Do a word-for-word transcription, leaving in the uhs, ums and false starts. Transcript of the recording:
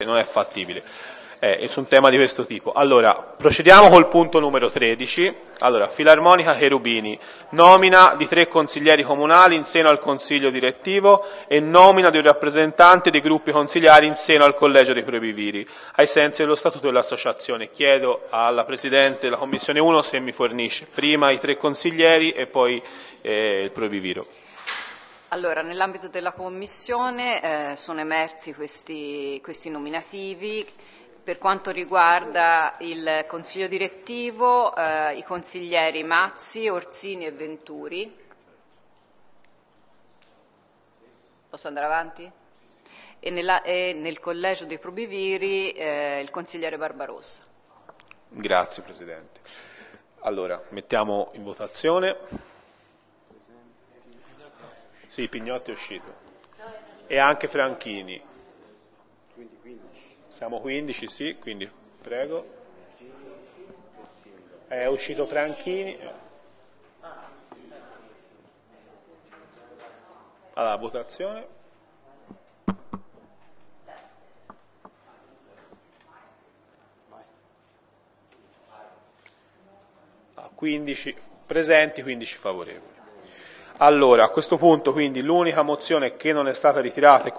non è fattibile. Eh, su un tema di questo tipo. Allora, procediamo col punto numero tredici. Allora, Filarmonica Cherubini, nomina di tre consiglieri comunali in seno al consiglio direttivo e nomina di un rappresentante dei gruppi consigliari in seno al collegio dei probiviri, ai sensi dello statuto dell'associazione. Chiedo alla Presidente della Commissione uno se mi fornisce prima i tre consiglieri e poi eh, il probiviro. Allora, nell'ambito della Commissione eh, sono emersi questi, questi nominativi. Per quanto riguarda il Consiglio direttivo, eh, i consiglieri Mazzi, Orsini e Venturi. Posso andare avanti? E, nella, e nel Collegio dei Probiviri eh, il consigliere Barbarossa. Grazie Presidente. Allora, mettiamo in votazione. Sì, Pignotti è uscito. E anche Franchini. Siamo quindici, sì, quindi prego. È uscito Franchini. Allora, votazione. quindici presenti, quindici favorevoli. Allora, a questo punto, quindi, l'unica mozione che non è stata ritirata